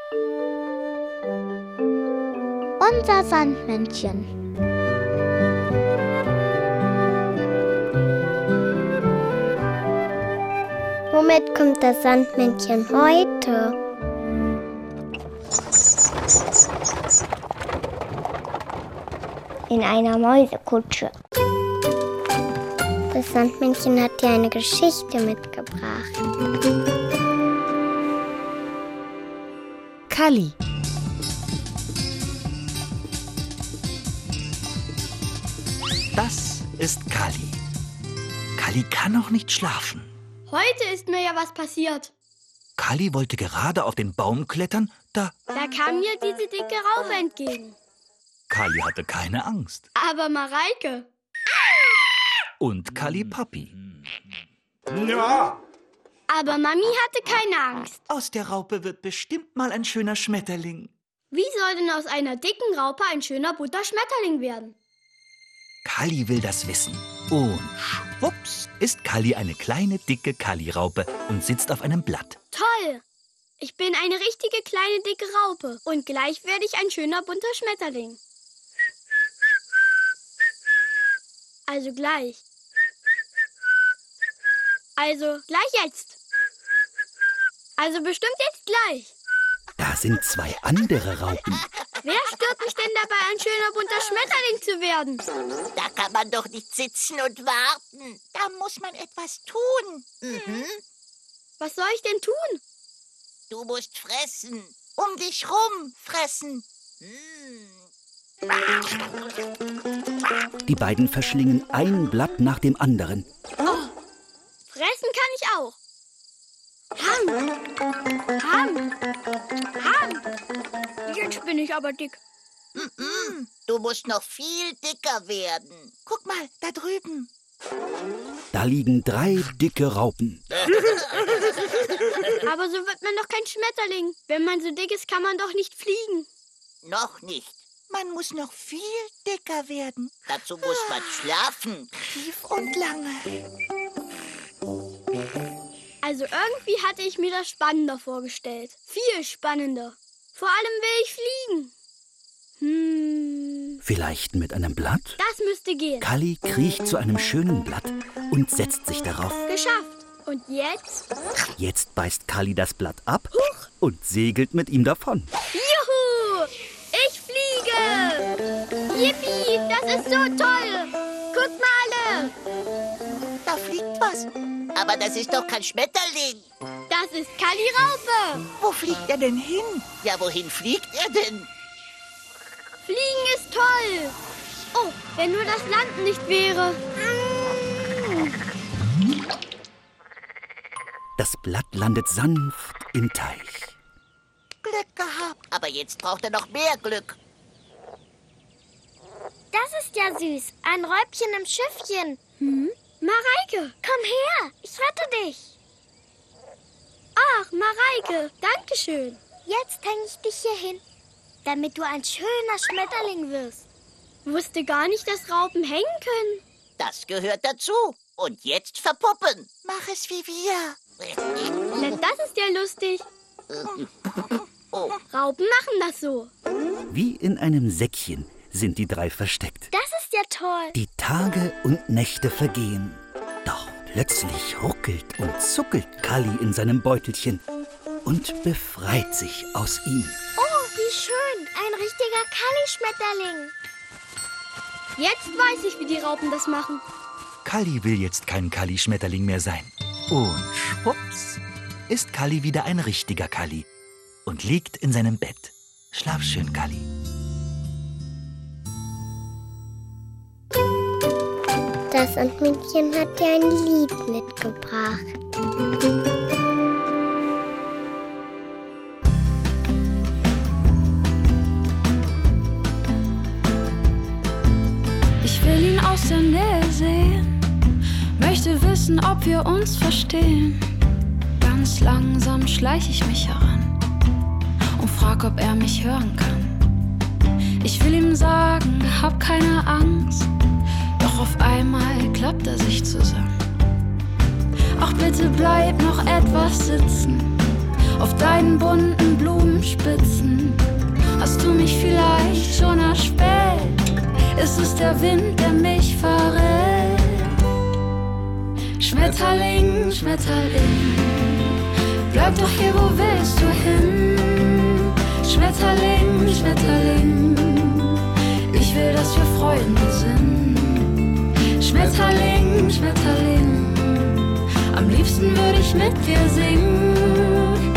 Unser Sandmännchen. Womit kommt das Sandmännchen heute? In einer Mäusekutsche. Das Sandmännchen hat dir eine Geschichte mitgebracht. Kalli. Das ist Kalli. Kalli kann noch nicht schlafen. Heute ist mir ja was passiert. Kalli wollte gerade auf den Baum klettern, Da kam mir diese dicke Raupe entgegen. Kalli hatte keine Angst. Aber Mareike. Und Kalli Papi. Ja. Aber Mami hatte keine Angst. Aus der Raupe wird bestimmt mal ein schöner Schmetterling. Wie soll denn aus einer dicken Raupe ein schöner bunter Schmetterling werden? Kalli will das wissen. Und schwupps ist Kalli eine kleine, dicke Kalli-Raupe und sitzt auf einem Blatt. Toll! Ich bin eine richtige kleine, dicke Raupe. Und gleich werde ich ein schöner bunter Schmetterling. Also gleich. Also gleich jetzt. Also bestimmt jetzt gleich. Da sind zwei andere Raupen. Wer stört mich denn dabei, ein schöner bunter Schmetterling zu werden? Da kann man doch nicht sitzen und warten. Da muss man etwas tun. Was soll ich denn tun? Du musst fressen. Um dich rum fressen. Die beiden verschlingen ein Blatt nach dem anderen. Fressen kann ich auch. Ham. Jetzt bin ich aber dick. Du musst noch viel dicker werden. Guck mal, da drüben. Da liegen 3 dicke Raupen. Aber so wird man doch kein Schmetterling. Wenn man so dick ist, kann man doch nicht fliegen. Noch nicht. Man muss noch viel dicker werden. Dazu muss man schlafen. Tief und lange. Also irgendwie hatte ich mir das spannender vorgestellt. Viel spannender. Vor allem will ich fliegen. Vielleicht mit einem Blatt? Das müsste gehen. Kalli kriecht zu einem schönen Blatt und setzt sich darauf. Geschafft. Und jetzt? Jetzt beißt Kalli das Blatt ab und segelt mit ihm davon. Juhu! Ich fliege! Yippie, das ist so toll! Guckt mal alle! Da fliegt was. Aber das ist doch kein Schmetterling. Das ist Kalli Raupe! Wo fliegt er denn hin? Ja, wohin fliegt er denn? Fliegen ist toll! Oh, wenn nur das Landen nicht wäre. Das Blatt landet sanft im Teich. Glück gehabt. Aber jetzt braucht er noch mehr Glück. Das ist ja süß. Ein Räubchen im Schiffchen. Mareike! Komm her, ich rette dich. Ach, Mareike, danke schön. Jetzt hänge ich dich hier hin, damit du ein schöner Schmetterling wirst. Wusste gar nicht, dass Raupen hängen können. Das gehört dazu. Und jetzt verpuppen. Mach es wie wir. Na, das ist ja lustig. Oh. Raupen machen das so. Wie in einem Säckchen sind die 3 versteckt. Das ist ja toll. Die Tage und Nächte vergehen. Doch plötzlich ruckelt und zuckelt Kalli in seinem Beutelchen und befreit sich aus ihm. Oh, wie schön. Ein richtiger Kalli-Schmetterling. Jetzt weiß ich, wie die Raupen das machen. Kalli will jetzt kein Kalli-Schmetterling mehr sein. Und schwupps ist Kalli wieder ein richtiger Kalli und liegt in seinem Bett. Schlaf schön, Kalli. Das Sandmännchen hat dir ein Lied mitgebracht. Ich will ihn aus der Nähe sehen, möchte wissen, ob wir uns verstehen. Ganz langsam schleich ich mich heran und frag, ob er mich hören kann. Ich will ihm sagen, hab keine Angst, doch auf einmal klappt er sich zusammen. Ach bitte bleib noch etwas sitzen, auf deinen bunten Blumen Spitzen. Hast du mich vielleicht schon erspäht? Ist es der Wind, der mich verrät? Schmetterling, Schmetterling, bleib doch hier, wo willst du hin? Schmetterling, Schmetterling, ich will, dass wir Freunde sind. Schmetterling, Schmetterling, am liebsten würde ich mit dir singen.